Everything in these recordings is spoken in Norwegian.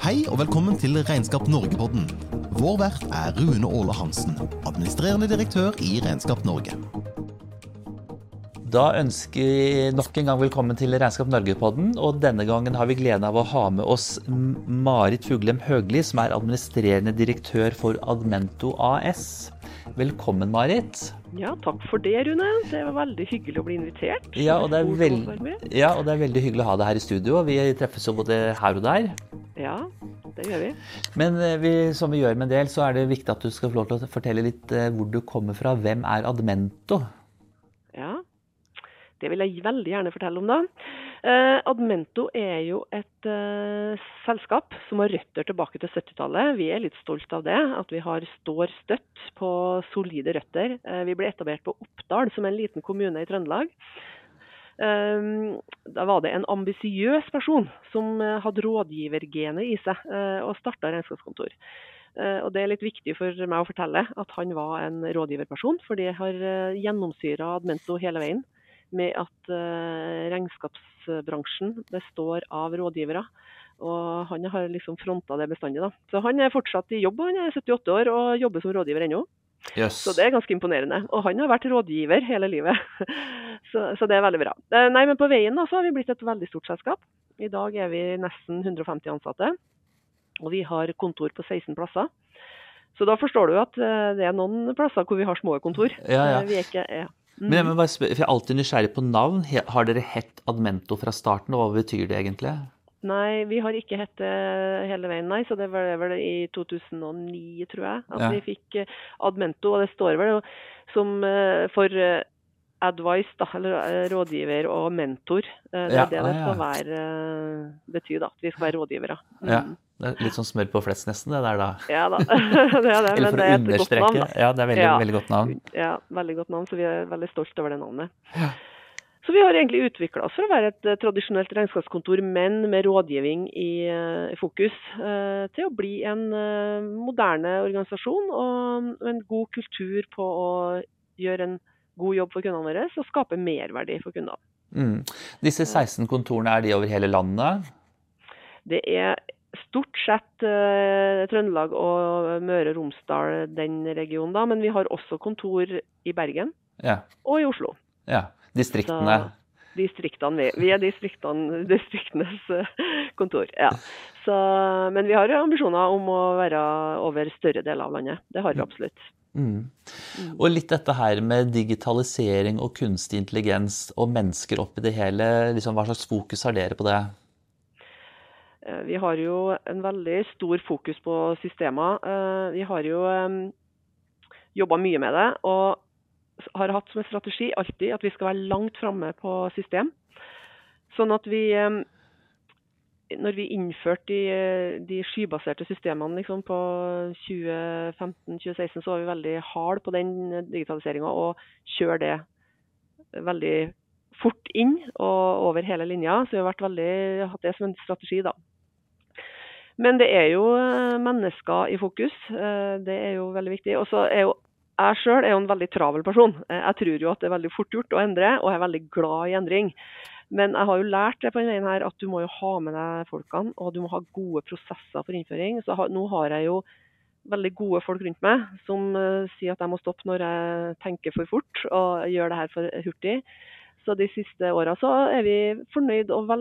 Hei og velkommen til Regnskap Norge-podden. Vår vert Rune Åle Hansen, administrerende direktør i Regnskap Norge. Da ønsker vi nok en gang velkommen til Regnskap Norge-podden, og denne gangen har vi gleden av å ha med oss Marit Fuglem Høgli, som administrerende direktør for Admento AS. Velkommen, Marit. Ja, takk for det, Rune. Det var veldig hyggelig å bli invitert. Ja, og det er veldig hyggelig å ha deg her i studio. Vi treffes jo både her og der. Ja, det gjør vi. Men som vi gjør med en del, så er det viktig at du skal få lov til å fortelle litt hvor du kommer fra. Hvem Admento? Ja, det vil jeg veldig gjerne fortelle om da. Admento jo et selskap som har røtter tilbake til 70-tallet. Vi litt stolt av det, at vi står støtt på solide røtter. Vi ble etablert på Oppdal, som en liten kommune i Trøndelag. Da var det en ambisiøs person som hadde rådgivergenet i seg og startet regnskapskontor. Og det litt viktig for meg å fortelle at han var en rådgiverperson, for det har gjennomsyret Admento hele veien, med at regnskapsbransjen består av rådgivere, og han har liksom frontet det bestandig da. Så han fortsatt i jobb, han 78 år og jobber som rådgiver ennå. Yes. Så det ganske imponerende, og han har vært rådgiver hele livet, så det veldig bra. Nei, men på veien da, så har vi blitt et veldig stort selskap. I dag vi nesten 150 ansatte, og vi har kontor på 16 plasser. Så da forstår du at det noen plasser hvor vi har små kontor. Ja. Vi ikke... Men jeg må bare spørre, for jeg alltid nysgjerrig på navn. Har dere hett Admento fra starten, og hva betyr det egentlig? Nei, vi har ikke hett det hele veien, nei. Så det var vel i 2009, tror jeg, at vi fikk Admento. Og det står vel som for advice, da, eller rådgiver og mentor. Det det skal være bety, da. At vi skal være rådgivere. Ja. Det litt sånn smør på flest nesten, det der da. Ja da, det det. Eller for å understreke. Ja, det veldig godt navn. Ja, veldig godt navn, så vi veldig stolt over det navnet. Ja. Så vi har egentlig utviklet oss for å være et tradisjonelt regnskapskontor, men med rådgivning i fokus, til å bli en moderne organisasjon og en god kultur på å gjøre en god jobb for kundene våre, og skape merverdi for kundene. Disse 16 kontorene, de over hele landet? Det stort sett Trøndelag og Møre og Romsdal, den regionen da, men vi har også kontor i Bergen og i Oslo. Ja, distriktene. Distriktene, vi distriktenes kontor, ja. Så, men vi har ambisjoner om å være over større deler av landet, det har vi absolutt. Og litt dette her med digitalisering og kunstig intelligens og mennesker oppi det hele, liksom, hva slags fokus har dere på det? Vi har jo en veldig stor fokus på systemer. Vi har jo jobbet mye med det, og har hatt som en strategi alltid at vi skal være langt fremme på system. Sånn at når vi innførte de skybaserte systemene liksom på 2015-2016, så var vi veldig hard på den digitaliseringen og kjøre det veldig fort inn og over hele linja. Så vi har hatt det som en strategi da. Men det jo mennesker i fokus, det jo veldig viktig. Og så jeg selv jo en veldig travel person. Jeg tror jo at det veldig fort gjort å endre, og jeg veldig glad i endring. Men jeg har jo lært det på den veien her at du må jo ha med deg folkene, og du må ha gode prosesser for innføring. Så nå har jeg jo veldig gode folk rundt meg som sier at jeg må stoppe når jeg tenker for fort og gjør det her for hurtig. Så de siste årene så vi fornøyd og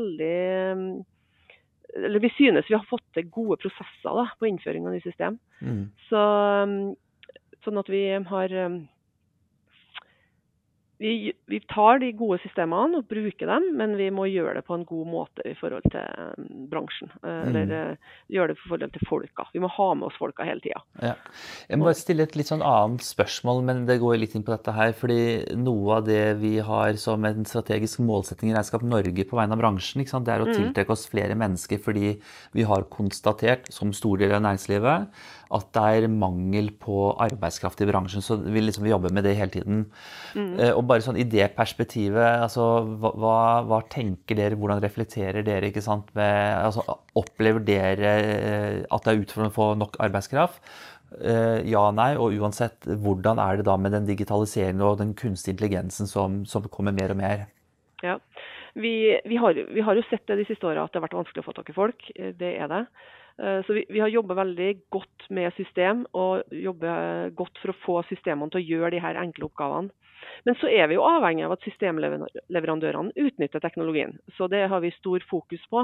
vi synes vi har fått til gode prosesser da, på innføring av nye system. Sånn at vi har vi tar de gode systemene og bruker dem, men vi må gjøre det på en god måte i forhold til bransjen, eller gjøre det i forhold til folka. Vi må ha med oss folka hele tiden. Ja. Jeg må bare stille et litt sånn annet spørsmål, men det går litt inn på dette her, fordi noe av det vi har som en strategisk målsetting i Regnskap Norge på vegne av bransjen, ikke sant? Det å tiltrekke oss flere mennesker, fordi vi har konstatert, som stor del av næringslivet, at det mangel på arbeidskraft i bransjen, så vi jobber med det hele tiden. Og bare sånn i det perspektivet, altså, hva tenker dere, hvordan reflekterer dere, ikke sant, altså, opplever dere at det utfordrende å få nok arbeidskraft? Ja, nei, og uansett, hvordan det da med den digitaliseringen og den kunstige intelligensen som kommer mer og mer? Ja, Vi har jo sett det de siste årene at det har vært vanskelig å få tak i folk. Det er det. Så vi har jobbet veldig godt med system, og jobbet godt for å få systemene til å gjøre de her enkle oppgavene. Men så er vi jo avhengig av at systemleverandørene utnytter teknologien. Så det har vi stor fokus på.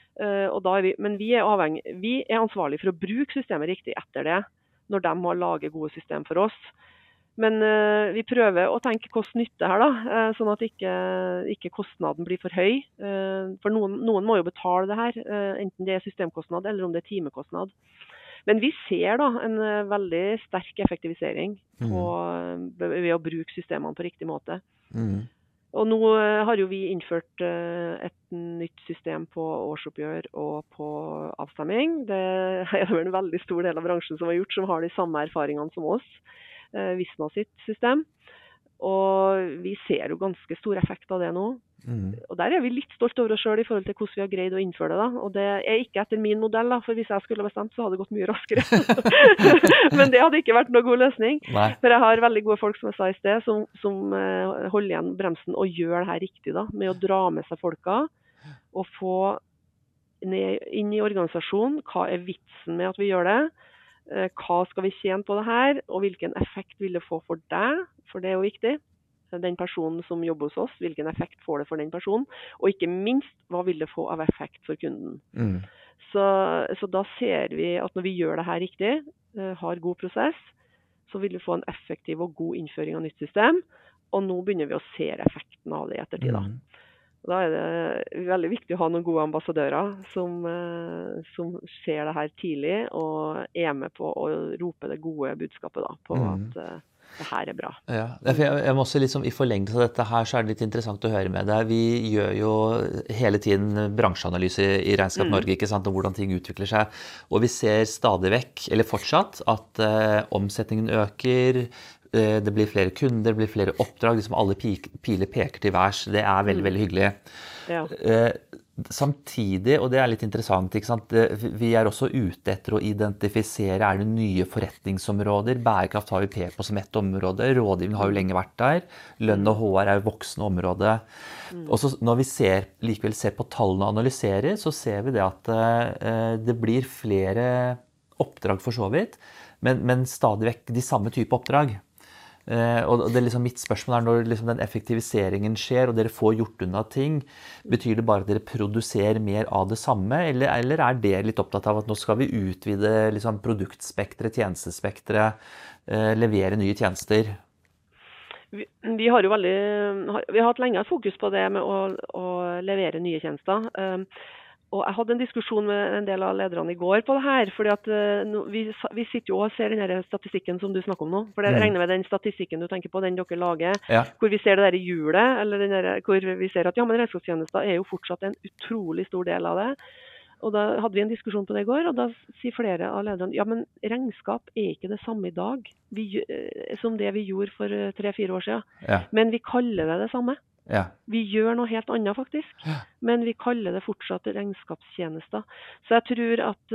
Men vi er ansvarlige for å bruke systemet riktig etter det, når de har laget gode system for oss. Men vi prøver å tenke kost-nytte her, da, sånn at ikke kostnaden blir for høy. For noen må jo betale det her, enten det er systemkostnad eller om det er timekostnad. Men vi ser da en veldig sterk effektivisering ved å bruke systemene på riktig måte. Og nå har jo vi innført et nytt system på årsoppgjør og på avstemming. Det er jo en veldig stor del av bransjen som har gjort, som har de samme erfaringene som oss. Visma sitt system. Og vi ser jo ganske stor effekt av det nå. Og der er vi litt stolt over oss selv i forhold til hvordan vi har greid å innføre det. Da. Og det er ikke etter min modell, da, for hvis jeg skulle ha bestemt, så hadde det gått mye raskere. Men det hadde ikke vært noen god løsning. Nei. For jeg har veldig gode folk, som jeg sa i sted, som holder igjen bremsen og gjør det her riktig, da, med å dra med seg folka og få inn i organisasjonen hva er vitsen med at vi gjør det. Hva skal vi tjene på det her, og hvilken effekt vil det få for deg, for det er jo viktig. Den personen som jobber hos oss, hvilken effekt får det for den personen, og ikke minst, hva vil det få av effekt for kunden. Så da ser vi at når vi gjør det her riktig, har god prosess, så vil vi få en effektiv og god innføring av nytt system, og nå begynner vi å se effekten av det i ettertid da. Da er det veldig viktig å ha noen gode ambassadører som ser det her tidlig og er med på å rope det gode budskapet da, på at det her er bra. Ja, jeg må også liksom, i forlengelse av dette her, så er det litt interessant å høre med deg. Vi gjør jo hele tiden bransjeanalyse i Regnskap Norge, ikke sant, om hvordan ting utvikler seg. Og vi ser stadig vekk, eller fortsatt, at omsetningen øker, det blir flere kunder, det blir flere oppdrag, liksom alle piler peker til værs. Det er veldig, veldig hyggelig. Ja. Samtidig, og det er litt interessant, ikke sant? Vi er også ute etter å identifisere, er det nye forretningsområder? Bærekraft har vi pekt på som et område, rådgivning har jo lenge vært der, lønn og HR er jo voksende område. Og så når vi likevel ser på tallene og analyserer, så ser vi det at det blir flere oppdrag for så vidt, men stadig vekk de samme type oppdrag. Og det er liksom mitt spørsmål er når liksom den effektiviseringen skjer og dere får gjort unna ting, betyr det bare at dere produserer mer av det samme, eller er det litt opptatt av at nå skal vi utvide liksom produktspektret, tjenestespektret, levere nye tjenester? Vi har jo vi har hatt lenge fokus på det med å levere nye tjenester. Og jeg hadde en diskusjon med en del av lederne i går på det her, fordi at vi sitter jo og ser den her statistikken som du snakker om nå, for det regner med den statistikken du tenker på, den dere lager, hvor vi ser det der i hjulet, eller hvor vi ser at ja, men regnskapstjenester er jo fortsatt en utrolig stor del av det. Og da hadde vi en diskusjon på det i går, og da sier flere av lederne, ja, men regnskap er ikke det samme i dag som det vi gjorde for 3-4 år siden, men vi kaller det samme. Ja. Vi gjør noe helt annet faktisk, men vi kaller det fortsatt regnskapstjenester. Så jeg tror at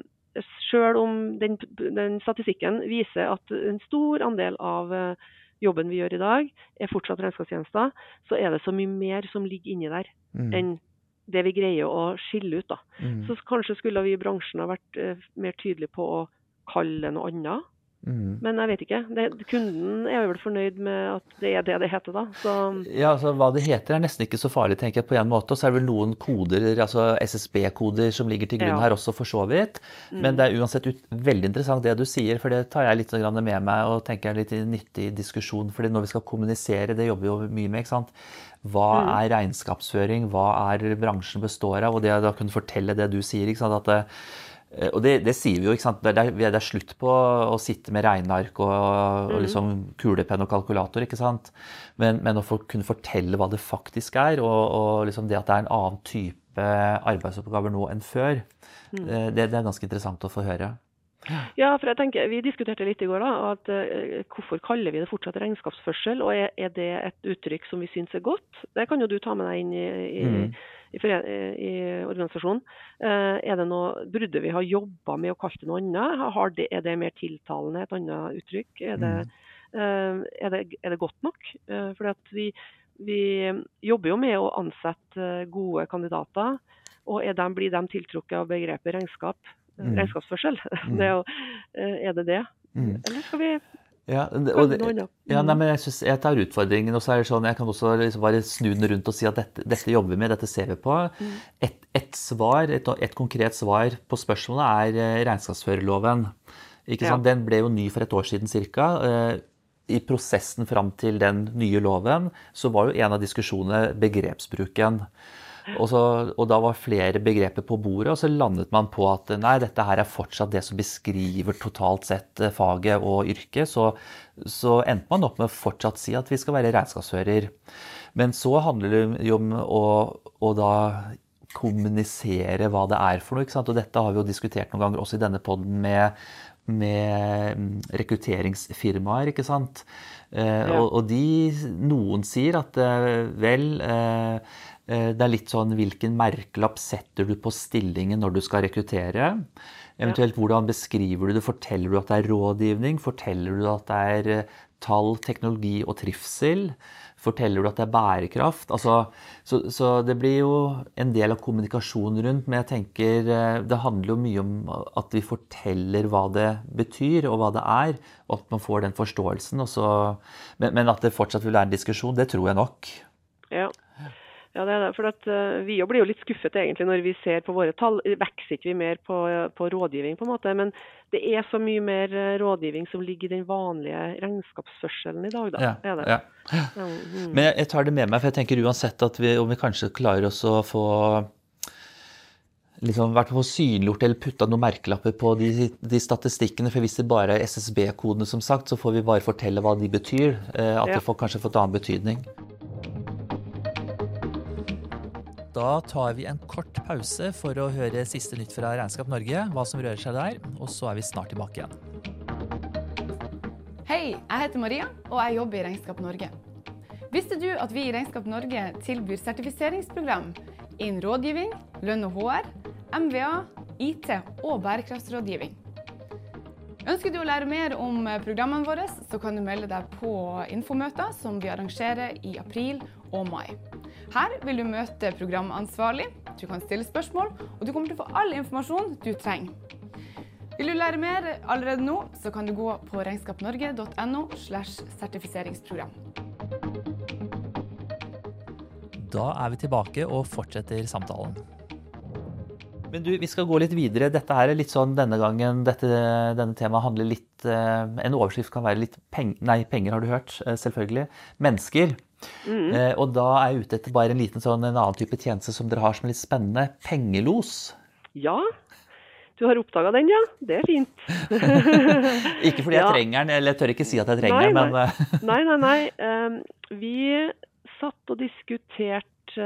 selv om den statistikken viser at en stor andel av jobben vi gjør i dag er fortsatt regnskapstjenester, så er det så mye mer som ligger inni der enn det vi greier å skille ut. Da. Så kanskje skulle vi i bransjen ha vært mer tydelige på å kalle det noe annet. Men jeg vet ikke. Kunden er vel fornøyd med at det er det det heter da. Så... Ja, altså hva det heter er nesten ikke så farlig, tenker jeg på en måte. Og så er det vel noen koder, altså SSB-koder som ligger til grunn her også for så vidt. Men det er uansett veldig interessant det du sier, for det tar jeg litt med meg og tenker litt nyttig diskusjon. Fordi når vi skal kommunisere, det jobber vi jo mye med, ikke sant? Hva er regnskapsføring? Hva er bransjen består av? Og det da kunne fortelle det du sier, ikke sant? At og det sier vi jo, ikke sant? Det er slutt på å sitte med regneark og liksom kulepenn og kalkulator, ikke sant? Men å kunne fortelle hva det faktisk er, og liksom det at det er en annen type arbeidsoppgaver nå enn før, det er ganske interessant å få høre. Ja, for jeg tenker, vi diskuterte litt i går da, at hvorfor kaller vi det fortsatt regnskapsførsel, og er det et uttrykk som vi synes er godt? Det kan jo du ta med deg inn i organisasjonen. Er det noe, burde vi ha jobbet med å kalle det noe annet? Er det mer tiltalende, et annet uttrykk? Er det godt nok? Fordi at Vi jobber jo med å ansette gode kandidater, og blir de tiltrukket av begrepet regnskapsførsel? Er det det? Eller skal vi Ja, kalle det noe annet? nei, men jeg synes jeg tar utfordringen, og så det sånn, jeg kan også liksom bare snu den rundt og si at dette jobber vi med, dette ser vi på. Et konkret svar på spørsmålet regnskapsførerloven. Ikke sant? Den ble jo ny for et år siden cirka. I prosessen fram til den nye loven, så var jo en av diskusjonene begrepsbruken. Og da var flere begreper på bordet, og så landet man på at nei, dette her fortsatt det som beskriver totalt sett faget og yrket, så endte man opp med å fortsatt si at vi skal være regnskapsfører. Men så handler det jo om å da kommunisere hva det for noe, ikke sant? Og dette har vi jo diskutert noen ganger også i denne podden med rekrutteringsfirmaer, ikke sant? Og noen sier at det litt sånn hvilken merkelapp setter du på stillingen når du skal rekruttere. Eventuelt hvordan beskriver du det? Forteller du at det rådgivning? Forteller du at det tall, teknologi og trivsel? Forteller du at det bærekraft? Altså, så det blir jo en del av kommunikasjonen rundt, men jeg tenker det handler jo mye om at vi forteller hva det betyr og hva det og at man får den forståelsen. Men at det fortsatt vil være en diskusjon, det tror jeg nok. Ja, det det. For at vi blir jo litt skuffet egentlig når vi ser på våre tall. Vekser ikke vi mer på rådgivning på en måte, men det så mye mer rådgivning som ligger i den vanlige regnskapsførselen i dag da. Ja. Men jeg tar det med meg, for jeg tenker uansett at om vi kanskje klarer oss å få liksom vært på synliggjort eller puttet noen merkelapper på de statistikkene, for hvis det bare SSB-kodene som sagt, så får vi bare fortelle hva de betyr, at det får kanskje fått annen betydning. Da tar vi en kort pause for å høre siste nytt fra Regnskap Norge, hva som rører seg der, og så vi snart tilbake igjen. Hei, jeg heter Maria, og jeg jobber i Regnskap Norge. Visste du at vi i Regnskap Norge tilbyr sertifiseringsprogram innen rådgivning, lønn og HR, MVA, IT og bærekraftsrådgivning? Ønsker du å lære mer om programmene våre, så kan du melde deg på infomøter som vi arrangerer i april og mai. Her vil du møte programansvarlig, du kan stille spørsmål, og du kommer til å få all informasjon du trenger. Vil du lære mer allerede nå, så kan du gå på regnskapnorge.no/sertifiseringsprogram. Da vi tilbake og fortsetter samtalen. Men du, vi skal gå litt videre. Dette her litt sånn denne gangen, denne temaet handler litt, en overskrift kan være litt penger har du hørt, selvfølgelig, mennesker. Og da jeg ute etter bare en annen type tjeneste som dere har som litt spennende, pengelos. Ja, du har oppdaget den, ja. Det fint. Ikke fordi jeg trenger den, eller jeg tør ikke si at jeg trenger den, men... Nei. Vi satt og diskuterte...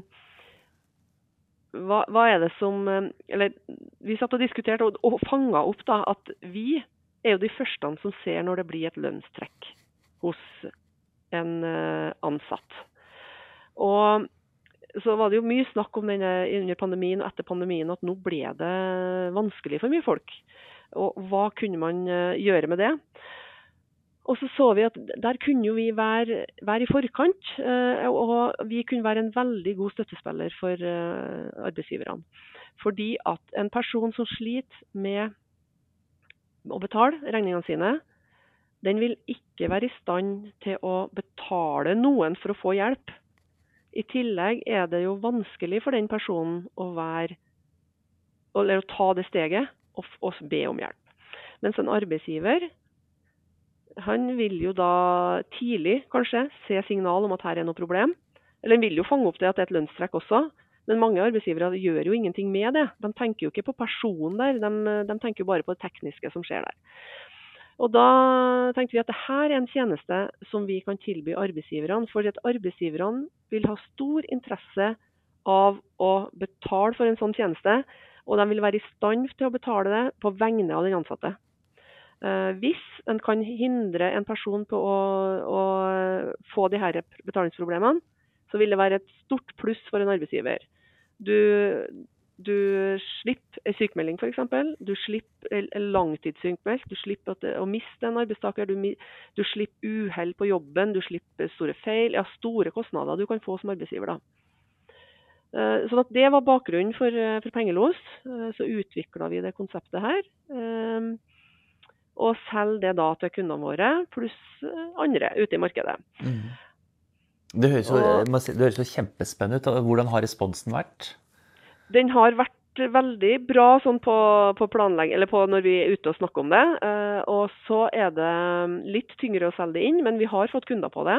Hva det som, eller vi satt og diskuterte og fanget opp da, at vi jo de første som ser når det blir et lønnstrekk hos en ansatt. Og så var det jo mye snakk om denne under pandemien og etter pandemien, at nå ble det vanskelig for mye folk. Og hva kunne man gjøre med det? Og så vi at der kunne jo vi være i forkant, og vi kunne være en veldig god støttespiller for arbeidsgiverne. Fordi at en person som sliter med å betale regningene sine, den vil ikke være i stand til å betale noen for å få hjelp. I tillegg det jo vanskelig for den personen å ta det steget og be om hjelp. Mens en arbeidsgiver, han vil jo da tidlig kanskje se signal om at her noe problem. Eller han vil jo fange opp det at det et lønnstrekk også. Men mange arbeidsgivere gjør jo ingenting med det. De tenker jo ikke på personen der, de tenker jo bare på det tekniske som skjer der. Og da tenkte vi at dette en tjeneste som vi kan tilby arbeidsgiverne, for at arbeidsgiverne vil ha stor interesse av å betale for en sånn tjeneste, og de vil være i stand til å betale det på vegne av den ansatte. Hvis en kan hindre en person på å få de her betalingsproblemene, så vil det være et stort pluss for en arbeidsgiver. Du slipper sykmelding for eksempel, du slipper langtidssykmeldt, du slipper å miste en arbeidstaker, du slipper uheld på jobben, du slipper store feil, ja, store kostnader du kan få som arbeidsgiver da. Så at det var bakgrunnen for Pengelos, så utviklet vi det konseptet her, og selger det da til kundene våre, pluss andre ute i markedet. Det høres så kjempespennende ut. Hvordan har responsen vært? Den har vært veldig bra sånn på planlegging, eller på når vi er ute og snakker om det, og så er det litt tyngre å selge det inn, men vi har fått kunder på det.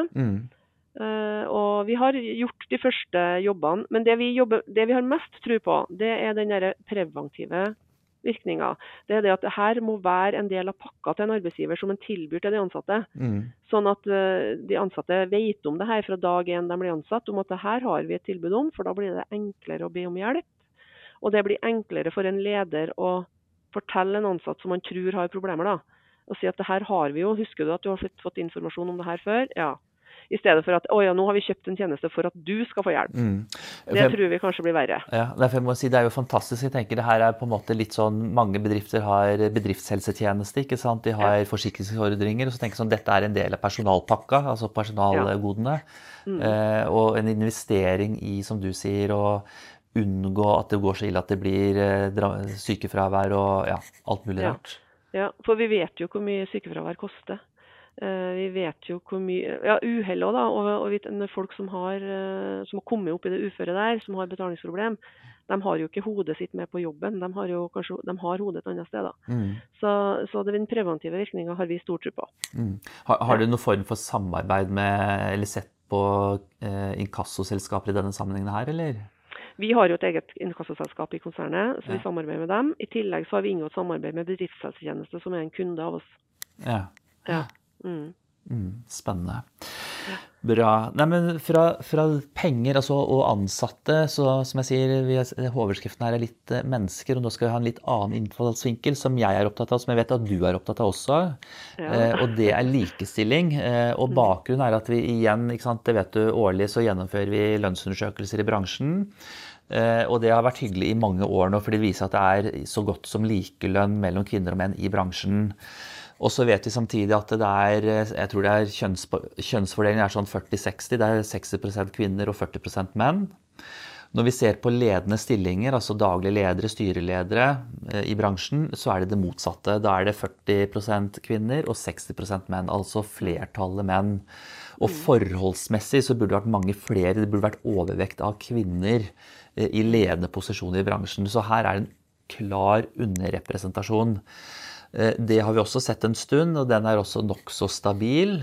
Og vi har gjort de første jobbene, men det vi har mest tro på, det er den der preventive virkningen. Det er det at det her må være en del av pakka til en arbeidsgiver som en tilbyr til de ansatte. Sånn at de ansatte vet om det her fra dag 1 de blir ansatt, om at det her har vi et tilbud om, for da blir det enklere å be om hjelp. Og det blir enklere for en leder å fortelle en ansatt som man tror har problemer da, og si at det her har vi jo, husker du at du har fått informasjon om det her før? Ja. I stedet for at, nå har vi kjøpt en tjeneste for at du skal få hjelp. Det tror vi kanskje blir verre. Ja, derfor må jeg si, det er jo fantastisk. Jeg tenker det her er på en måte litt sånn, mange bedrifter har bedriftshelsetjeneste, ikke sant? De har forsikringsordninger, og så tenker jeg sånn, dette er en del av personalpakka, altså personalgodene, og en investering i, som du sier, og unngå at det går så ille at det blir sykefravær og ja, alt mulig rart. Ja, for vi vet jo hvor mye sykefravær koster. Vi vet jo hvor mye, ja, uheld også da, og folk som har kommet opp i det uføre der, som har betalingsproblem, de har jo ikke hodet sitt med på jobben, de har hodet et annet sted da. Så den preventive virkningen har vi stor tro på. Har du noen form for samarbeid med, eller sett på inkassoselskaper i denne sammenhengen her, eller? Vi har jo et eget inkassoselskap i konsernet, så vi samarbeider med dem. I tillegg så har vi inngått samarbeid med bedriftshelsetjeneste, som er en kunde av oss. Ja. Spennende. Bra. Nei, men fra penger altså, og ansatte, så som jeg sier, hovedoverskriften her er litt mennesker, og nå skal vi ha en litt annen innfallsvinkel som jeg er opptatt av, som jeg vet at du er opptatt av også, og det er likestilling, og bakgrunnen er at vi igjen, ikke sant, det vet du, årlig så gjennomfører vi lønnsundersøkelser i bransjen, og det har vært hyggelig i mange år nå, for det viser at det er så godt som likelønn mellom kvinner og menn i bransjen. Og så vet vi samtidig at det er, jeg tror det er kjønnsfordelingen er sånn 40-60, det er 60% kvinner og 40% menn. Når vi ser på ledende stillinger, altså daglige ledere, styreledere i bransjen, så er det motsatte. Da er det 40% kvinner og 60% menn, altså flertallet menn. Og forholdsmessig så burde det vært mange flere, det burde vært overvekt av kvinner i ledende posisjoner i bransjen. Så her er det en klar underrepresentasjon. Det har vi også sett en stund, og den er også nok så stabil.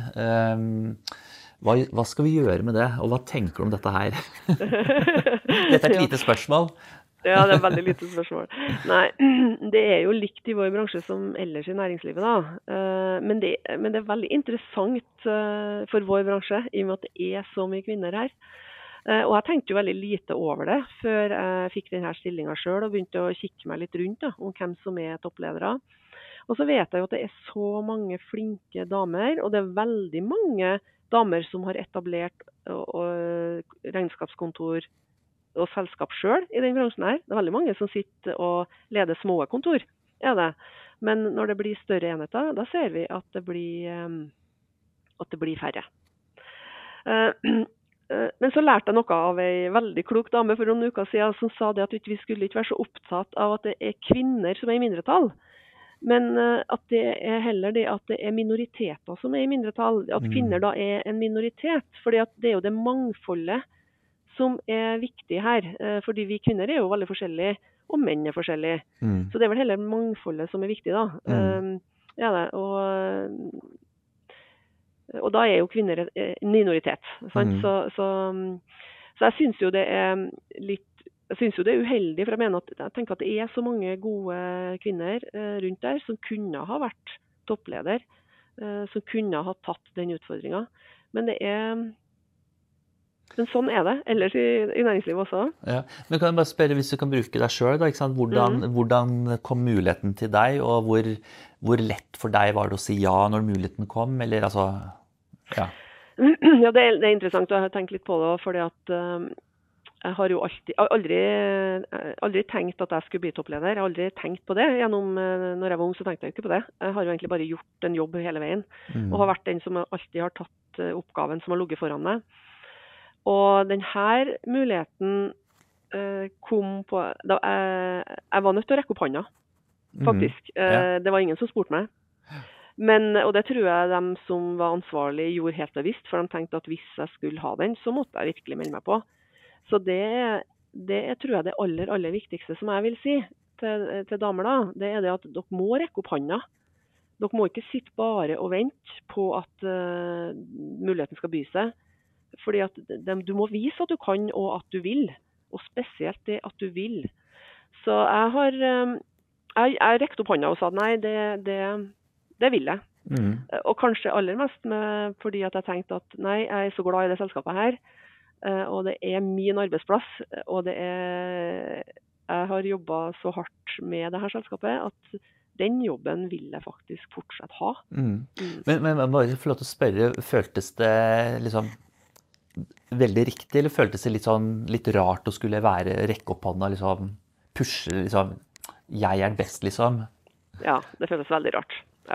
Hva skal vi gjøre med det, og hva tenker du om dette her? Dette er et lite spørsmål. Ja, det er et veldig lite spørsmål. Nei, det er jo likt i vår bransje som ellers i næringslivet da. Men det er veldig interessant for vår bransje, i og med at det er så mye kvinner her. Og jeg tenkte jo veldig lite over det før jeg fikk denne stillingen selv, og begynte å kikke meg litt rundt da, om hvem som er toppledere. Og så vet jeg jo at det er så mange flinke damer, og det er veldig mange damer som har etablert regnskapskontor og selskap selv i den bransjen her. Det er veldig mange som sitter og leder små kontor, er det. Men når det blir større enheter, da ser vi at det blir færre. Men så lærte jeg noe av en veldig klok dame for noen uker siden, som sa det at vi skulle ikke være så opptatt av at det er kvinner som er i mindretall. Men at det er heller det at det er minoriteter som er i mindretall, at kvinner da er en minoritet, fordi at det er jo det mangfoldet som er viktig her, fordi vi kvinner er jo veldig forskjellige, og menn er forskjellige. Så det er vel heller mangfoldet som er viktig da. Ja, det, og da er jo kvinner en minoritet, sant? Så jeg synes jo det er litt, jeg synes jo det er uheldig, for jeg tenker at det er så mange gode kvinner rundt der som kunne ha vært toppleder, som kunne ha tatt den utfordringen. Men sånn er det, ellers i næringslivet også. Ja. Men kan jeg bare spørre, hvis du kan bruke deg selv, da, ikke sant? Hvordan kom muligheten til deg, og hvor lett for deg var det å si ja når muligheten kom, eller altså, ja. Ja, det er interessant, og jeg har tenkt litt på det, fordi at Jeg har jo aldri tenkt at jeg skulle bli toppleder. Jeg har aldri tenkt på det. Når jeg var ung, så tenkte jeg ikke på det. Jeg har jo egentlig bare gjort en jobb hele veien, og har vært den som alltid har tatt oppgaven som har ligget foran meg. Og denne muligheten kom på da jeg var nødt til å rekke opp hånda, faktisk. Det var ingen som spurte meg. Og det tror jeg de som var ansvarlig gjorde helt bevisst, for de tenkte at hvis jeg skulle ha den, så måtte jeg virkelig melde meg på. Så det tror jeg det aller viktigste som jeg vil si til damer da, det er det at dere må rekke opp hånda. Dere må ikke sitte bare og vente på at muligheten skal by seg. Fordi at du må vise at du kan og at du vil. Og spesielt det at du vil. Så jeg rekte opp hånda og sa nei, det vil jeg. Og kanskje aller mest fordi at jeg tenkte at nei, jeg så glad i det selskapet her. Og det min arbeidsplass. Og jeg har jobbet så hardt med det her selskapet at den jobben vil jeg faktisk fortsatt ha. Men bare få lov til å spørre, føltes det liksom veldig riktig, eller føltes det litt rart å skulle rekke opp hånda, liksom, pushe, liksom, jeg den best, liksom? Ja, det føltes veldig rart, ja.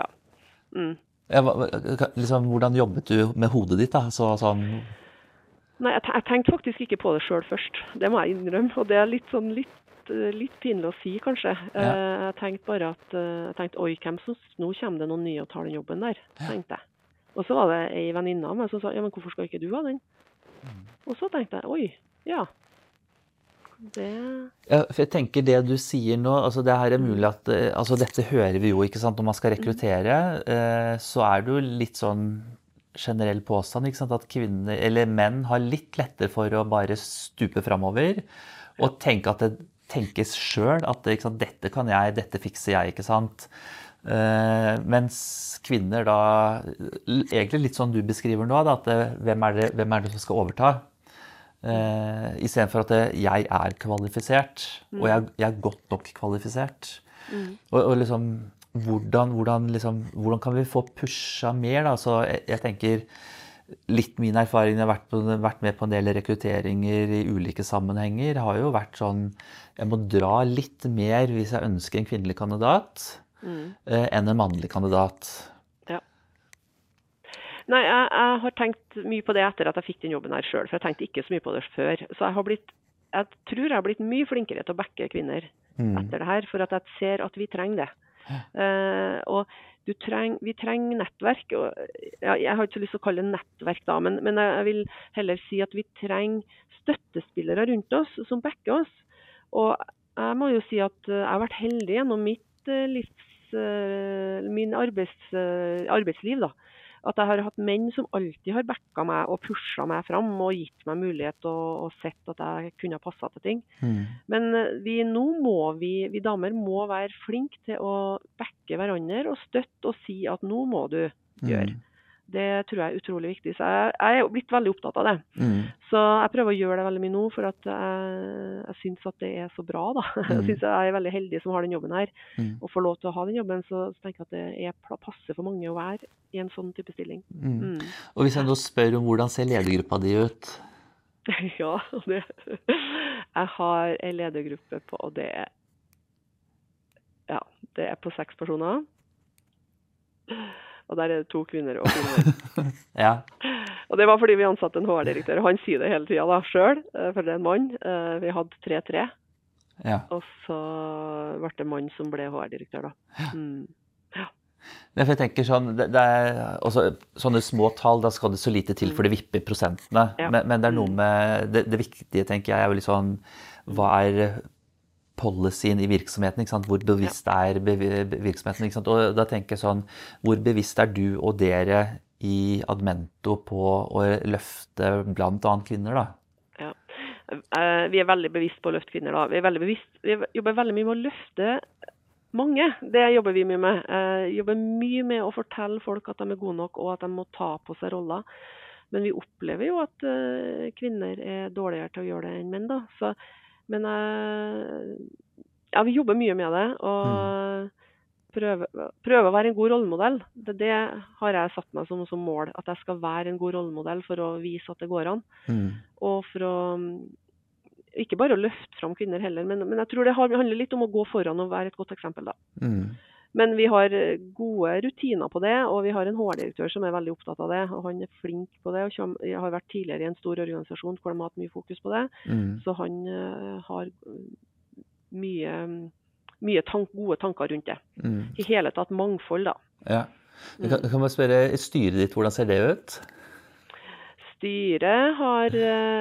Liksom, hvordan jobbet du med hodet ditt, da? Sånn... Nei, jeg tenkte faktisk ikke på det selv først, det må jeg innrømme, og det litt pinlig å si, kanskje. Jeg tenkte bare oi, nå kommer det noen nye og tar den jobben der, tenkte jeg. Og så var det en venninne av meg som sa, ja, men hvorfor skal ikke du ha den? Og så tenkte jeg, oi, ja. For jeg tenker det du sier nå, altså det her mulig at, altså dette hører vi jo, ikke sant, når man skal rekruttere, så det jo litt sånn generell påstand, ikke sant, at kvinner, eller menn har litt lettere for å bare stupe fremover, og tenke at det tenkes selv, at ikke sant, dette kan jeg, dette fikser jeg, ikke sant? Mens kvinner da, egentlig litt sånn du beskriver nå, da, at hvem det som skal overta? I stedet for at jeg kvalifisert, og jeg godt nok kvalifisert. Og liksom, hvordan kan vi få pusha mer da? Så jeg tenker, litt min erfaring, jeg har vært med på en del rekrutteringer i ulike sammenhenger, har jo vært sånn, jeg må dra litt mer hvis jeg ønsker en kvinnelig kandidat, enn en mannlig kandidat. Ja. Nei, jeg har tenkt mye på det etter at jeg fikk den jobben her selv, for jeg tenkte ikke så mye på det før. Så jeg tror jeg har blitt mye flinkere til å backe kvinner etter det her, for at jeg ser at vi trenger det. Og vi trenger nettverk, og jeg har ikke lyst til å kalle det nettverk da, men jeg vil heller si at vi trenger støttespillere rundt oss som backer oss. Og jeg må jo si at jeg har vært heldig gjennom min arbeidsliv da, at jeg har hatt menn som alltid har backet meg og pushet meg fram og gitt meg mulighet og sett at jeg kunne passe til ting. Men vi damer må være flinke til å backe hverandre og støtte og si at nå må du gjøre. Det tror jeg utrolig viktig, så jeg blitt veldig opptatt av det. Så jeg prøver å gjøre det veldig mye nå, for at jeg synes at det så bra da. Jeg synes jeg veldig heldig som har den jobben her, og får lov til å ha den jobben, så tenker jeg at det passer for mange å være i en sånn type stilling. Og hvis jeg nå spør om hvordan ser ledergruppa di ut? Ja, jeg har en ledergruppe på, og det på 6 personer. Og der det 2 kvinner og 4 menn. Ja. Og det var fordi vi ansatte en HR-direktør, og han sier det hele tiden da, selv, for det en mann. Vi hadde 3-3, og så ble det en mann som ble HR-direktør da. Ja. For jeg tenker sånn, det også, sånne små tall, da skal det så lite til for det vipper prosentene. Men det noe med, det viktige tenker jeg jo litt sånn, hva policyen i virksomheten, ikke sant? Hvor bevisst virksomheten, ikke sant? Og da tenker jeg sånn, hvor bevisst du og dere i Admento på å løfte blant annet kvinner da? Ja, vi veldig bevisst på å løfte kvinner da. Vi jobber veldig mye med å løfte mange, det jobber vi mye med. Jobber mye med å fortelle folk at de gode nok, og at de må ta på seg roller. Men vi opplever jo at kvinner dårligere til å gjøre det enn menn da, men vi jobber mye med det, og prøve å være en god rollemodell. Det har jeg satt meg som mål, at jeg skal være en god rollemodell for å vise at det går an. Og for å ikke bare å løfte fram kvinner heller, men jeg tror det handler litt om å gå foran og være et godt eksempel da. Men vi har gode rutiner på det, og vi har en HR-direktør som veldig opptatt av det, og han flink på det, og jeg har vært tidligere i en stor organisasjon hvor de har hatt mye fokus på det, så han har mye gode tanker rundt det. I hele tatt mangfold da. Ja. Jeg kan bare spørre, styret ditt, hvordan ser det ut? Styret har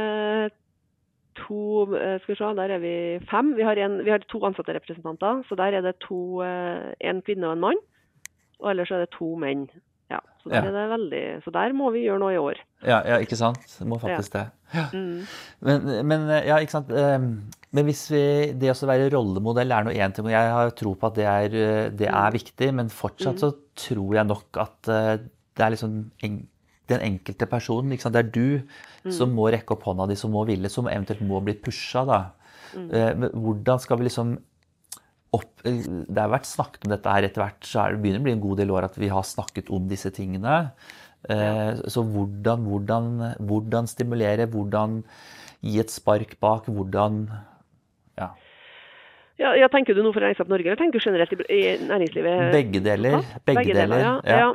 der vi 5. Vi har 2 ansatte representanter, så der det 2, en kvinne og en mann, og ellers det 2 menn. Ja, så der det veldig, så der må vi gjøre noe i år. Ja, ikke sant? Det må faktisk det. Ja. Men, ja, ikke sant? Men hvis det å være rollemodell noe en ting, og jeg har tro på at det viktig, men fortsatt så tror jeg nok at det liksom den enkelte personen, ikke sant? Det du som må rekke opp hånda di, som må ville, som eventuelt må bli pushet da. Hvordan skal vi liksom det har vært snakket om dette her etter hvert, så det begynner å bli en god del år at vi har snakket om disse tingene. Så hvordan stimulere, hvordan gi et spark bak, hvordan, ja. Ja, tenker du noe for Regnskap Norge, eller tenker du generelt i næringslivet? Begge deler, ja.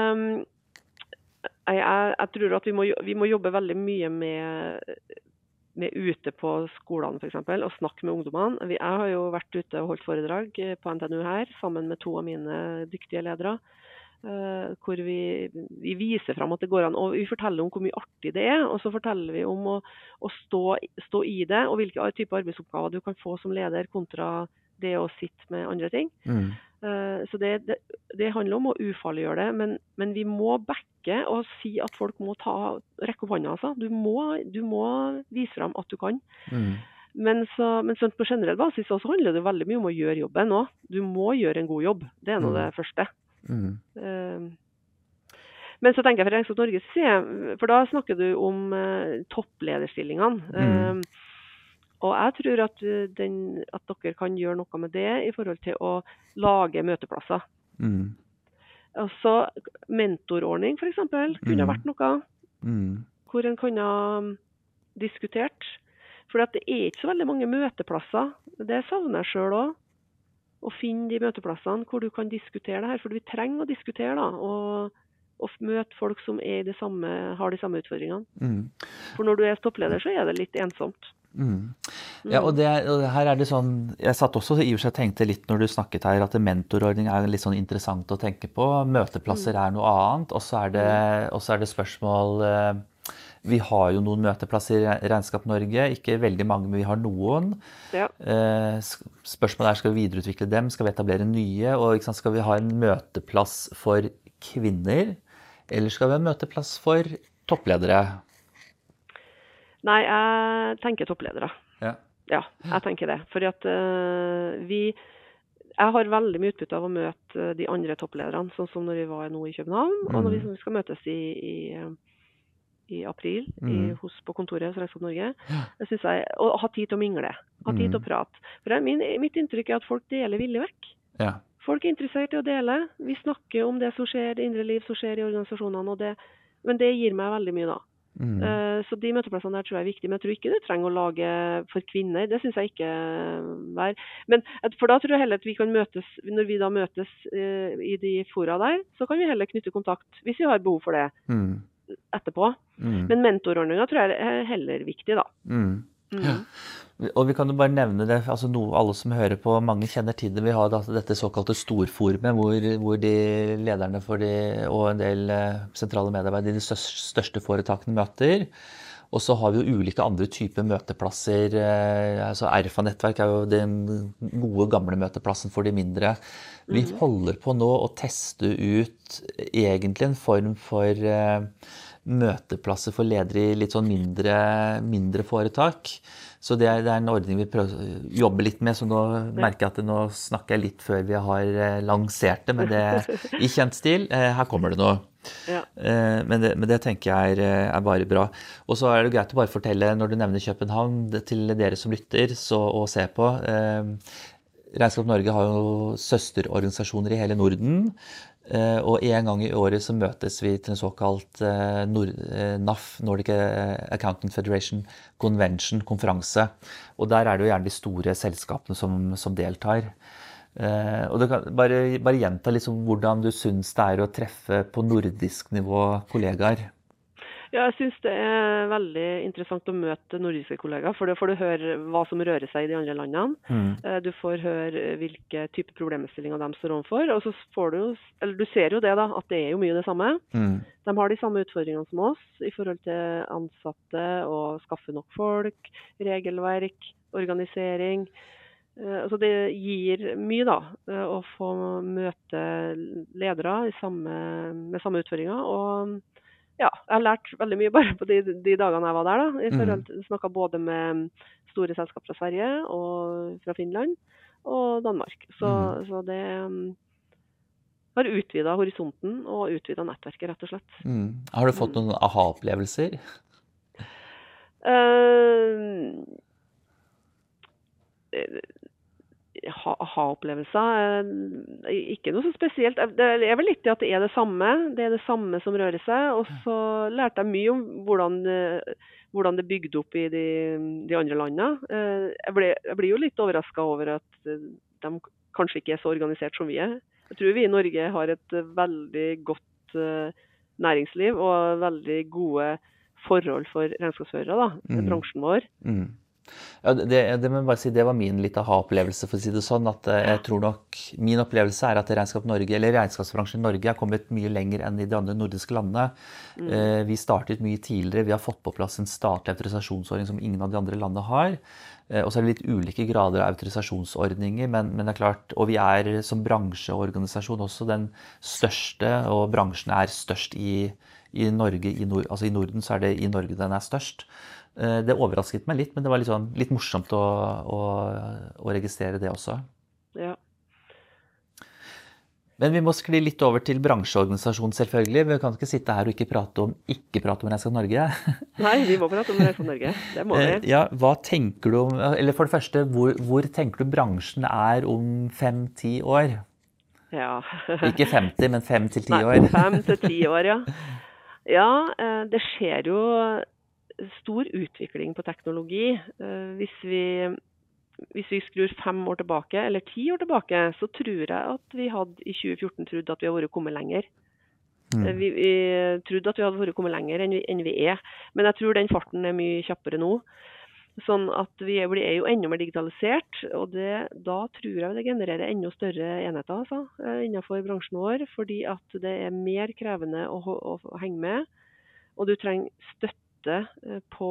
Jeg tror at vi må jobbe veldig mye med ute på skolene for eksempel, og snakke med ungdommene. Jeg har jo vært ute og holdt foredrag på NTNU her, sammen med 2 av mine dyktige ledere, hvor vi viser frem at det går an, og vi forteller om hvor mye artig det og så forteller vi om å stå i det, og hvilke typer arbeidsoppgaver du kan få som leder kontra det å sitte med andre ting. Så det handler om å ufarliggjøre det, men vi må backe og si at folk må rekke opp hånda, altså. Du må vise frem at du kan. Men sånn på generell basis så handler det veldig mye om å gjøre jobben også. Du må gjøre en god jobb. Det nå det første. Men så tenker jeg for Regnskap Norge, for da snakker du om topplederstillingene. Og jeg tror at dere kan gjøre noe med det i forhold til å lage møteplasser. Altså mentorordning for eksempel, kunne vært noe hvor en kunne diskutert. For det ikke så veldig mange møteplasser. Det savner jeg selv også. Å finne de møteplassene hvor du kan diskutere det her. For vi trenger å diskutere da, og møte folk som har de samme utfordringene. For når du toppleder så det litt ensomt. Ja, og her det sånn, jeg satt også i og seg tenkte litt når du snakket her, at mentorordning litt sånn interessant å tenke på, møteplasser noe annet, og så det spørsmål, vi har jo noen møteplasser i Regnskap Norge, ikke veldig mange, men vi har noen. Ja. Spørsmålet skal vi videreutvikle dem, skal vi etablere nye, og ikke sant, skal vi ha en møteplass for kvinner, eller skal vi ha en møteplass for toppledere? Nei, jeg tenker toppledere. Ja, jeg tenker det. Fordi at jeg har veldig mye utbytte av å møte de andre topplederne, sånn som når vi var nå i København, og når vi skal møtes i april på kontoret hos Regnskap Norge. Jeg synes og ha tid til å mingle, ha tid til å prate. For mitt inntrykk at folk deler villig vekk. Ja. Folk interessert i å dele. Vi snakker om det som skjer, det indre liv som skjer i organisasjonene, men det gir meg veldig mye da. Så de møteplassene der tror jeg viktig, men jeg tror ikke du trenger å lage for kvinner, det synes jeg ikke men for da tror jeg heller at vi kan møtes, når vi da møtes i de fora der, så kan vi heller knytte kontakt hvis vi har behov for det etterpå, men mentorordninger tror jeg heller viktig da. Ja. Og vi kan jo bare nevne det, altså alle som hører på, mange kjenner til det, vi har dette såkalte storforumet, hvor de lederne og en del sentrale medarbeidere i de største foretakene møter, og så har vi jo ulike andre typer møteplasser, altså RFA-nettverk jo den gode gamle møteplassen for de mindre. Vi holder på nå å teste ut egentlig en form for møteplasser for ledere i litt sånn mindre foretak. Så det en ordning vi prøver å jobbe litt med, så nå merker jeg at nå snakker jeg litt før vi har lansert det, men det i kjent stil. Her kommer det nå. Ja. Men det tenker jeg bare bra. Og så det greit å bare fortelle, når du nevner København, til dere som lytter og ser på, Regnskap Norge har jo søsterorganisasjoner i hele Norden, og en gang i året så møtes vi til en såkalt NAF, Nordic Accountant Federation Convention, konferanse. Og der det jo gjerne de store selskapene som deltar. Og du kan bare gjenta liksom hvordan du synes det å treffe på nordisk nivå kollegaer. Ja, jeg synes det veldig interessant å møte nordiske kollegaer, for da får du høre hva som rører seg i de andre landene. Du får høre hvilke typer problemstillinger de står overfor, og så får du ser jo det da, at det jo mye det samme. De har de samme utfordringene som oss i forhold til ansatte og skaffe nok folk, regelverk, organisering. Så det gir mye da, å få møte ledere med samme utfordringer, og ja, jeg har lært veldig mye bare på de dagene jeg var der da. Jeg snakket både med store selskaper fra Sverige og fra Finland og Danmark. Så det har utvidet horisonten og utvidet nettverket rett og slett. Har du fått noen aha-opplevelser? Aha-opplevelser, ikke noe så spesielt. Det vel litt at det det samme. Det det samme som rører seg. Og så lærte jeg mye om hvordan det bygde opp i de andre landene. Jeg blir jo litt overrasket over at de kanskje ikke så organisert som vi Jeg tror vi i Norge har et veldig godt næringsliv og veldig gode forhold for regnskapsførere da, bransjen vår. Ja, det må jeg bare si, det var min litt aha-opplevelse, for å si det sånn, at jeg tror nok, min opplevelse at Regnskap Norge, eller regnskapsbransjen i Norge, har kommet mye lenger enn i de andre nordiske landene. Vi startet mye tidligere, vi har fått på plass en statlig autorisasjonsordning som ingen av de andre landene har, og så det litt ulike grader av autorisasjonsordninger, men det klart, og vi som bransjeorganisasjon også den største, og bransjen størst i Norge, altså i Norden så det i Norge den størst. Det overrasket meg litt, men det var litt morsomt å registrere det også. Ja. Men vi må skli litt over til bransjeorganisasjonen selvfølgelig. Vi kan ikke sitte her og ikke prate om Regnskap Norge. Nei, vi må prate om Regnskap Norge. Det må vi. Ja, hva tenker du om, eller for det første, hvor tenker du bransjen om 5-10 år? Ja. Ikke 50, men 5-10 år. Nei, 5-10 år, ja. Ja, det skjer jo stor utvikling på teknologi. Hvis vi skrur 5 år tilbake, eller 10 år tilbake, så tror jeg at vi hadde i 2014 trodd at vi har vært kommet lenger. Vi trodde at vi hadde vært kommet lenger enn vi men jeg tror den farten mye kjappere nå. Sånn at vi blir jo enda mer digitalisert, og da tror jeg det genererer enda større enheter innenfor bransjen vår, fordi at det mer krevende å henge med, og du trenger støtte på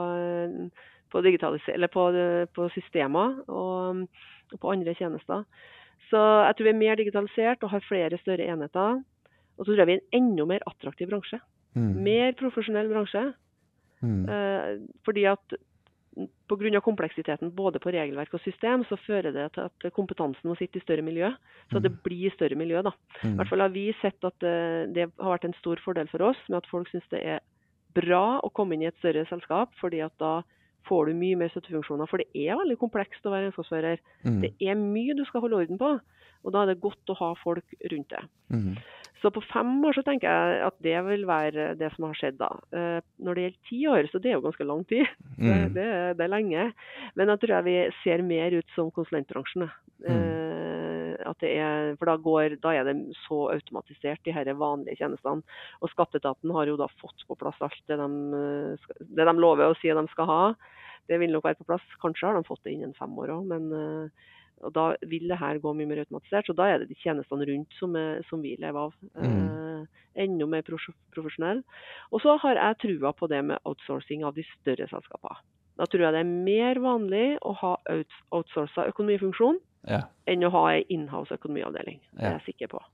systemer og på andre tjenester. Så jeg tror vi mer digitalisert og har flere større enheter, og så tror jeg vi en enda mer attraktiv bransje. Mer profesjonell bransje. Fordi at på grunn av kompleksiteten både på regelverk og system, så fører det til at kompetansen må sitte i større miljø, så det blir større miljø da. I hvert fall har vi sett at det har vært en stor fordel for oss, med at folk synes det bra å komme inn i et større selskap, fordi at da får du mye mer støttefunksjoner, for det veldig komplekst å være regnskapsfører. Det mye du skal holde orden på, og da det godt å ha folk rundt det. Så på 5 år så tenker jeg at det vil være det som har skjedd da. Når det gjelder 10 år, så det jo ganske lang tid. Det lenge. Men jeg tror vi ser mer ut som konsulentbransjen. At for da det så automatisert, de her vanlige tjenestene. Og Skatteetaten har jo da fått på plass alt det de lover å si de skal ha. Det vil nok være på plass. Kanskje har de fått det innen 5 år også, men og da vil det her gå mye mer automatisert, så da det de tjenestene rundt som vi lever av. Enda mer profesjonell. Og så har jeg trua på det med outsourcing av de større selskapene. Da tror jeg det mer vanlig å ha outsourcet økonomifunksjon enn å ha en in-house økonomiavdeling. Det jeg sikker på.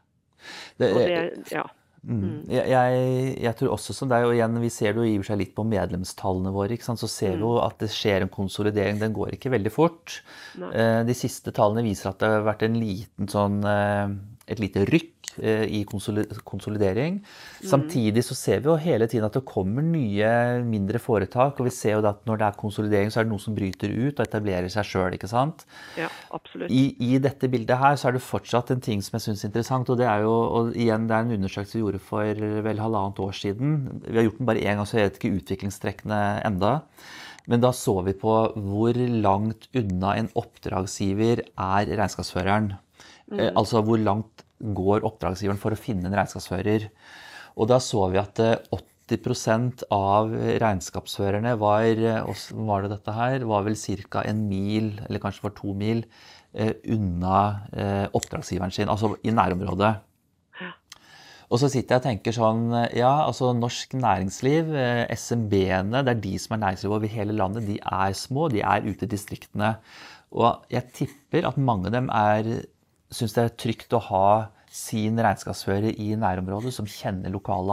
Jeg tror også som deg, og igjen vi ser det jo i seg litt på medlemstallene våre, ikke sant? Så ser vi jo at det skjer en konsolidering, den går ikke veldig fort. De siste tallene viser at det har vært en liten sånn et lite rykk i konsolidering. Samtidig så ser vi jo hele tiden at det kommer nye, mindre foretak, og vi ser jo at når det konsolidering, så det noen som bryter ut og etablerer seg selv, ikke sant? Ja, absolutt. I dette bildet her så det fortsatt en ting som jeg synes er interessant, og det jo, og igjen, det en undersøkelse vi gjorde for vel 1,5 år siden. Vi har gjort den bare en gang, så jeg vet ikke utviklingstrekkene enda. Men da så vi på hvor langt unna en oppdragsgiver regnskapsføreren. Altså hvor langt går oppdragsgiveren for å finne en regnskapsfører. Og da så vi at 80% av regnskapsførerne var vel cirka 1 mil, eller kanskje var 2 mil, unna oppdragsgiveren sin, altså i nærområdet. Og så sitter jeg og tenker sånn, ja, altså norsk næringsliv, SMB-ene, det de som næringsliv over hele landet, de små, de ute i distriktene. Og jeg tipper at mange av dem synes det trygt å ha sin regnskapsfører i nærområdet, som kjenner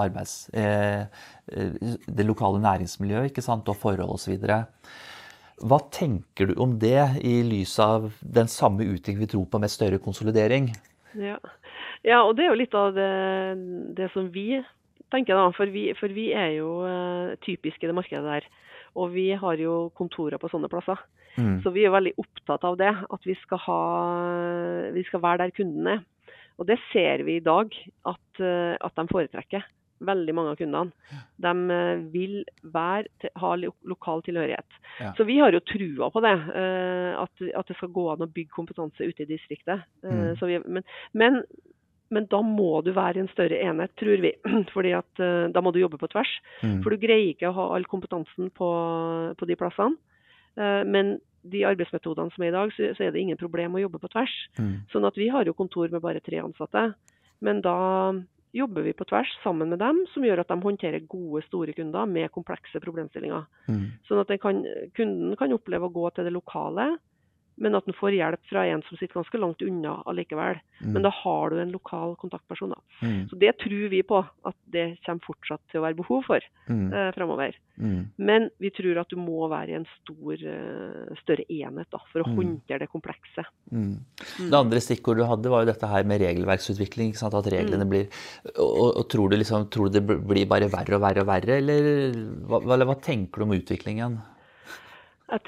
det lokale næringsmiljøet, ikke sant, og forhold og så videre. Hva tenker du om det i lys av den samme utviklingen vi tror på med større konsolidering? Ja, og det jo litt av det som vi tenker da, for vi jo typiske i det markedet der, og vi har jo kontorer på sånne plasser. Så vi veldig opptatt av det, at vi skal være der kunden Og det ser vi i dag, at de foretrekker. Veldig mange av kundene. De vil ha lokal tilhørighet. Ja. Så vi har jo trua på det, at det skal gå an å bygge kompetanse ute i distriktet. Men da må du være i en større enhet, tror vi. Fordi at da må du jobbe på tvers. For du greier ikke å ha all kompetansen på de plassene. Men de arbeidsmetodene som i dag, så det ingen problem å jobbe på tvers. Sånn at vi har jo kontor med bare 3 ansatte. Men da jobber vi på tvers sammen med dem, som gjør at de håndterer gode, store kunder med komplekse problemstillinger. Sånn at kunden kan oppleve å gå til det lokale, men at den får hjelp fra en som sitter ganske langt unna allikevel. Men da har du en lokal kontaktperson. Så det tror vi på, at det kommer fortsatt til å være behov for fremover. Men vi tror at du må være i en større enhet da, for å håndtere det komplekse. Det andre stikkordet du hadde var jo dette her med regelverksutvikling, ikke sant? At reglene blir, og tror du det blir bare verre og verre og verre, eller hva tenker du om utviklingen? Jeg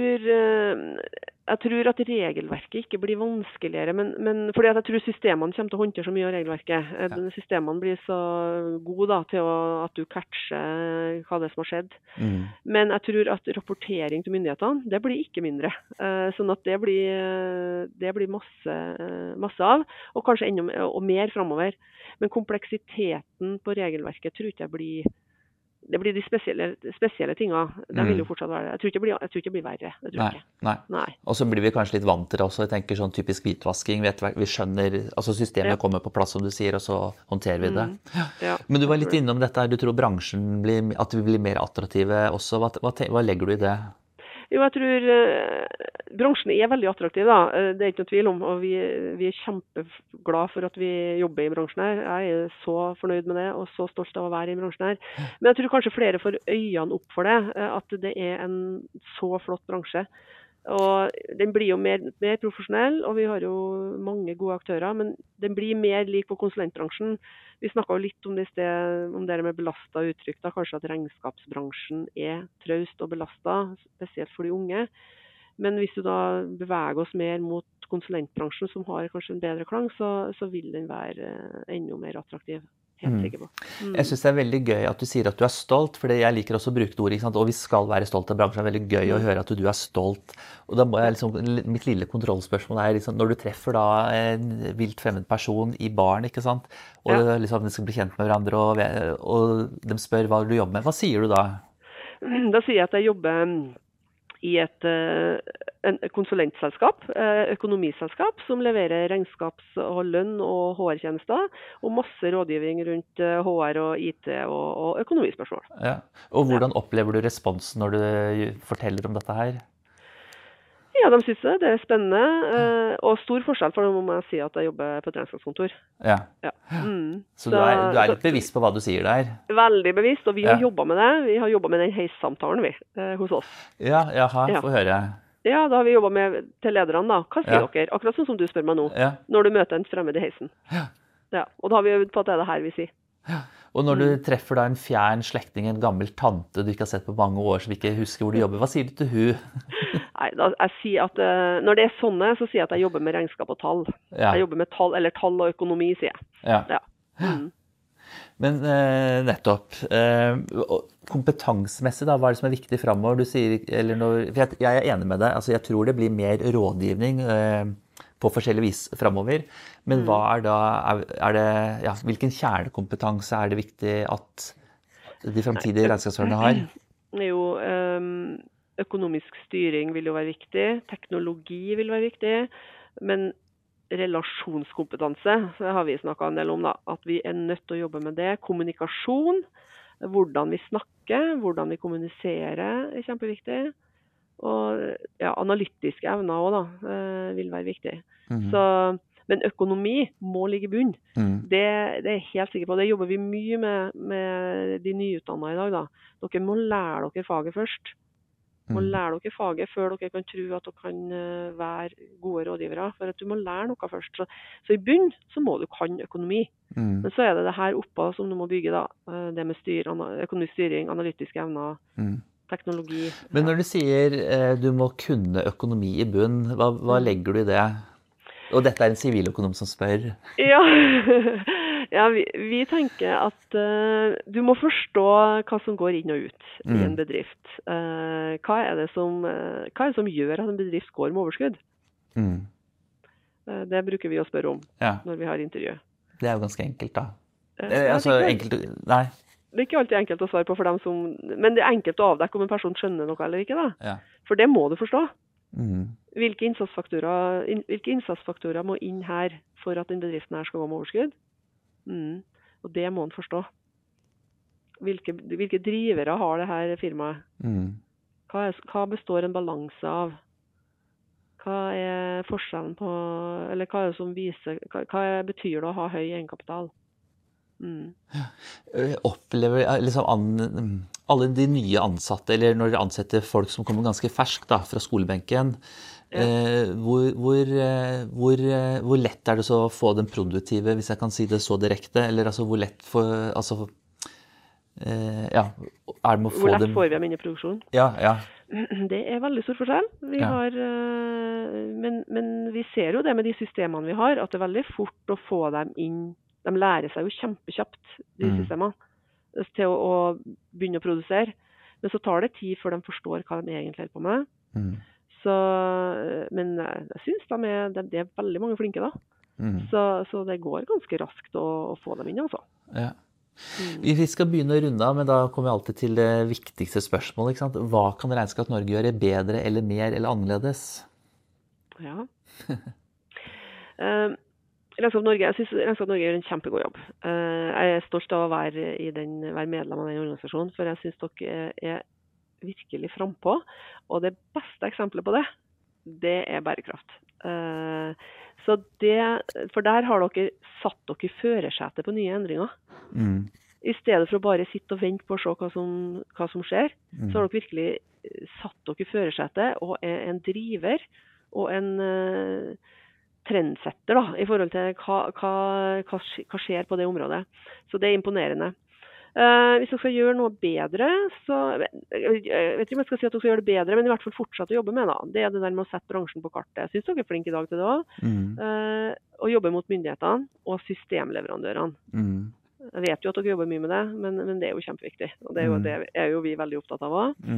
tror at regelverket ikke blir vanskeligere, men fordi at jeg tror systemene kommer til å håndtere så mye av regelverket. Systemene blir så gode da, til at du catcher hva det som har skjedd. Men jeg tror at rapportering til myndighetene, det blir ikke mindre. Sånn at det blir masse av, og kanskje enda mer fremover. Men kompleksiteten på regelverket tror ikke jeg det blir de spesielle tingene. De vil jo fortsatt være det. Jeg tror ikke det blir verre. Det tror jeg ikke. Nei. Og så blir vi kanskje litt vant til det også. Jeg tenker sånn typisk hvitvasking. Vi skjønner, altså systemet kommer på plass, som du sier, og så håndterer vi det. Ja. Men du var litt innom dette her. Du tror bransjen at vi blir mer attraktive også. Hva legger du i det? Jo, jeg tror bransjen veldig attraktiv da. Det ikke noe tvil om, og vi kjempeglad for at vi jobber i bransjen her. Jeg så fornøyd med det, og så stolt av å være i bransjen her. Men jeg tror kanskje flere får øynene opp for det, at det en så flott bransje. Og den blir jo mer profesjonell, og vi har jo mange gode aktører, men den blir mer lik på konsulentbransjen. Vi snakket jo litt om det i sted, om det med belastet uttrykk, da, kanskje at regnskapsbransjen traust og belastet, spesielt for de unge. Men hvis du da beveger oss mer mot konsulentbransjen, som har kanskje en bedre klang, så vil den være enda mer attraktiv. Helt sikker på. Jeg synes det veldig gøy at du sier at du stolt, for jeg liker også å bruke det ordet, ikke sant? Og vi skal være stolt av bransjen. Det veldig gøy å høre at du stolt. Og da må jeg mitt lille kontrollspørsmål liksom, når du treffer da en vilt fremmed person i baren, ikke sant? Og liksom, de skal bli kjent med hverandre, og de spør hva du jobber med. Hva sier du da? Da sier jeg at jeg jobber i et konsulentselskap, økonomiselskap, som leverer regnskaps- og lønn- og HR-tjenester, og masse rådgivning rundt HR og IT og økonomispørsmål. Ja. Og hvordan opplever du responsen når du forteller om dette her? Ja, de synes det spennende, og stor forskjell, for nå må jeg si at jeg jobber på et regnskapskontor. Ja. Så du litt bevisst på hva du sier der? Veldig bevisst, og vi har jobbet med det. Vi har jobbet med den heissamtalen hos oss. Ja, få høre. Ja, da har vi jobbet med til lederne da. Hva sier Ja. dere? Akkurat sånn som du spør meg nå, Ja. når du møter en fremmed i heisen. Ja. Ja, og da har vi øvd på at det er det her vi sier. Og når du treffer da en fjern slektning, en gammel tante du ikke har sett på mange år, som ikke husker hvor du jobber, hva sier du til hun? Nei, jeg sier at når det er sånne, så sier jeg at jeg jobber med regnskap og tall. Ja. Jeg jobber med tall, eller tall og økonomi, sier jeg. Ja. Ja. Mm. Men nettopp, kompetansemessig da, hva er det som er viktig fremover? Du sier, eller for jeg er enig med deg, altså jeg tror det blir mer rådgivning på forskjellig vis fremover, men hva er da, hvilken kjernekompetanse er det viktig at de fremtidige regnskapsførerne har? Det er jo, økonomisk styring vil jo være viktig, teknologi vil være viktig, men relasjonskompetanse, så har vi snakket en del om da, at vi er nødt til å jobbe med det. Kommunikasjon, hvordan vi snakker, hvordan vi kommuniserer er kjempeviktig. Og ja, analytiske evner også da, vil være viktig. Men økonomi må ligge i bunn. Det er jeg helt sikker på. Det jobber vi mye med de nyutdannede i dag da. Dere må lære dere faget først. Må lære dere faget før dere kan tro at dere kan være gode rådgivere, for at du må lære noe først. Så i bunn så må du kan økonomi. Men så er det her oppe som du må bygge da, det med økonomisk styring, analytiske evner, teknologi. Men når du sier du må kunne økonomi i bunn, hva legger du i det? Og dette er en siviløkonom som spør. Ja, ja vi tenker at du må forstå hva som går inn og ut i en bedrift. Hva er det som gjør at en bedrift går med overskudd? Det bruker vi å spørre om når vi har intervju. Det er jo ganske enkelt da. Nei. Det er ikke alltid enkelt å svare på for dem men det er enkelt å avdekke om en person skjønner noe eller ikke da. Ja. For det må du forstå. Hvilke innsatsfaktorer må inn her for at den bedriften her skal gå med overskudd? Og det må en forstå. Hvilke drivere har det her firmaet? Hva består en balanse av? Hva er forskjellen på, eller hva er det som viser, hva betyr det å ha høy egenkapital? Opplever liksom alle de nye ansatte, eller når dere ansetter folk som kommer ganske fersk da, fra skolebenken, hvor lett er det så å få den produktive, hvis jeg kan si det så direkte, eller altså hvor lett er det med å få hvor lett dem... får vi dem inn i produksjon? Ja. Det er veldig stor forskjell. Vi har, men vi ser jo det med de systemene vi har, at det er veldig fort å få dem inn. De lærer seg jo kjempekjapt, de systemene, til å begynne å produsere. Men så tar det tid før de forstår hva de egentlig er på med. Men jeg synes det er veldig mange flinke da. Så det går ganske raskt å få dem inn, altså. Ja. Vi skal begynne å runde av, men da kommer vi alltid til det viktigste spørsmålet, ikke sant? Hva kan Regnskap Norge gjøre bedre, eller mer, eller annerledes? Ja. Regnskap Norge, jeg synes Regnskap Norge gjør en kjempegod jobb. Jeg er stolt av å være medlem av den organisasjonen, for jeg synes dere er virkelig frempå. Og det beste eksempelet på det er bærekraft. For der har dere satt dere i førersetet på nye endringer. I stedet for å bare sitte og vente på å se hva som skjer, så har dere virkelig satt dere i førersetet og er en driver og en trendsetter da, i forhold til hva skjer på det området. Så det er imponerende. Hvis dere skal gjøre noe bedre, så jeg vet ikke om jeg skal si at dere skal gjøre det bedre, men i hvert fall fortsette å jobbe med da. Det er det der med å sette bransjen på kartet. Jeg synes dere er flinke i dag til det også. Og jobbe mot myndighetene og systemleverandørene. Jeg vet jo at dere jobber mye med det, men det er jo kjempeviktig. Og det er jo vi veldig opptatt av også.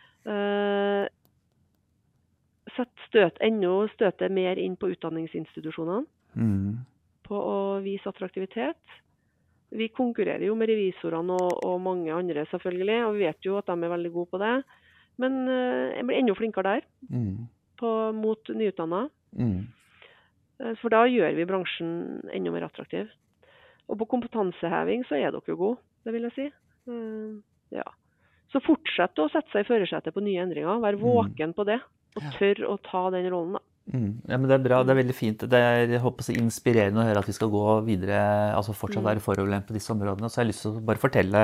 Sett støtet mer inn på utdanningsinstitusjonene. På å vise attraktivitet. Vi konkurrerer jo med revisorene og mange andre selvfølgelig, og vi vet jo at de er veldig gode på det. Men jeg blir enda flinkere der, mot nyutdannede. For da gjør vi bransjen enda mer attraktiv. Og på kompetanseheving så er dere jo gode, det vil jeg si. Ja. Så fortsett å sette seg i førersetet på nye endringer, vær våken på det, og tør å ta den rollen da. Ja, men det bra, det veldig fint. Det jeg håper å si, inspirerende å høre at vi skal gå videre, altså fortsatt være foroverlent på disse områdene. Så jeg har lyst til å bare fortelle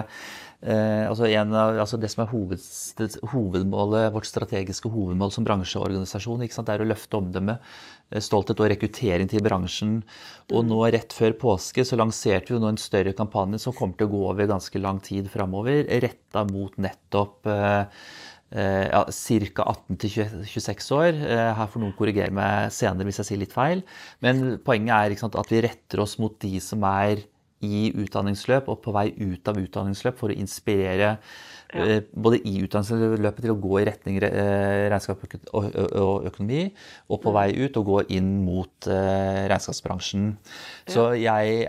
det som hovedmålet, vårt strategiske hovedmål som bransjeorganisasjon, ikke sant? Det å løfte omdømme, stolthet og rekruttering til bransjen. Og nå rett før påske så lanserte vi nå en større kampanje som kommer til å gå over ganske lang tid fremover, rettet mot nettopp ca. 18 til 26 år. Her får noen korrigere meg senere hvis jeg sier litt feil. Men poenget er ikke sant, at vi retter oss mot de som er i utdanningsløp og på vei ut av utdanningsløp for å inspirere både i utdanningsløpet til å gå i retning regnskap og økonomi, og på vei ut og gå inn mot regnskapsbransjen. Så vi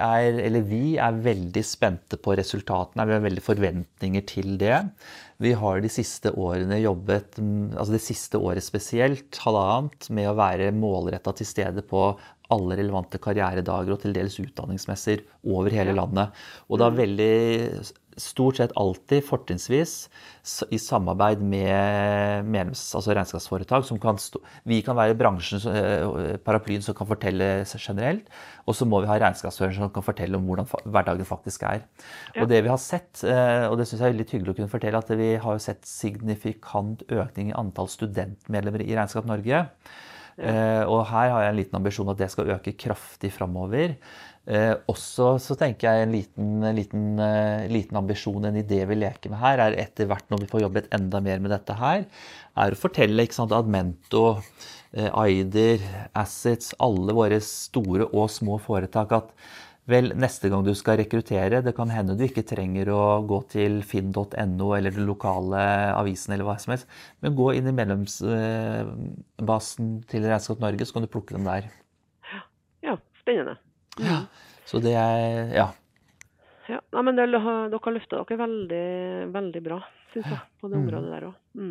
er veldig spente på resultatene, vi har veldig forventninger til det. Vi har de siste årene jobbet, altså det siste året spesielt, halvannet, med å være målrettet til stede på alle relevante karrieredager og til dels utdanningsmesser over hele landet. Og det er veldig stort sett alltid fortrinnsvis i samarbeid med regnskapsforetak som vi kan være bransjens paraplyen som kan fortelle generelt, og så må vi ha regnskapsførere som kan fortelle om hvordan hverdagen faktisk er. Og det vi har sett, og det synes jeg er litt hyggelig å kunne fortelle, at vi har jo sett signifikant økning i antall studentmedlemmer i Regnskap Norge. Og her har jeg en liten ambisjon at det skal øke kraftig fremover. Også så tenker jeg en liten ambisjon, en idé vi leker med her, er etter hvert når vi får jobbet enda mer med dette her, er å fortelle ikke sant, Admento, Aider, Assets, alle våre store og små foretak at vel, neste gang du skal rekruttere, det kan hende du ikke trenger å gå til finn.no eller den lokale avisen eller hva som helst, men gå inn i medlemsbasen til Regnskap Norge, så kan du plukke dem der. Ja, spennende. Så det er, Ja, men dere har løftet dere veldig, veldig bra, synes jeg, på det området der også.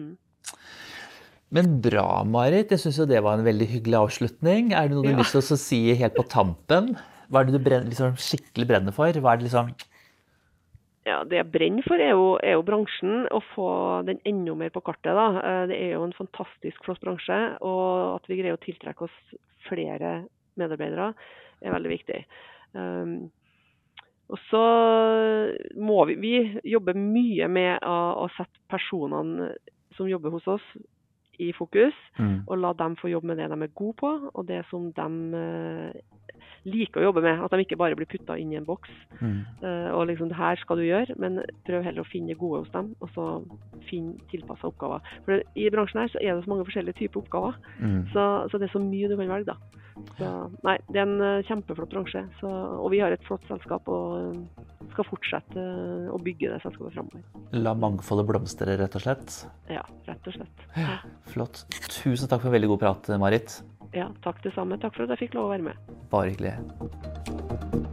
Men bra, Marit. Jeg synes jo det var en veldig hyggelig avslutning. Er det noe du har lyst til å si helt på tampen? Hva er det du liksom skikkelig brenner for? Hva er det liksom? Ja, det jeg brenner for er jo bransjen, å få den enda mer på kartet da. Det er jo en fantastisk flott bransje, og at vi greier å tiltrekke oss flere medarbeidere er veldig viktig. Og så må vi jobbe mye med å sette personene som jobber hos oss i fokus, og la dem få jobbe med det de er gode på, og det som de liker å jobbe med, at de ikke bare blir puttet inn i en boks. Og liksom, det her skal du gjøre, men prøv heller å finne det gode hos dem, og så finne tilpasset oppgaver. For i bransjen her så er det så mange forskjellige typer oppgaver, så det er så mye du kan velge da. Så, nei, det er en kjempeflott bransje, og vi har et flott selskap, og skal fortsette å bygge det selskapet fremover. La mangfoldet blomstre, rett og slett? Ja, rett og slett. Flott. Tusen takk for en veldig god prat, Marit. Ja, takk det samme. Takk for at jeg fikk lov å være med. Bare hyggelig.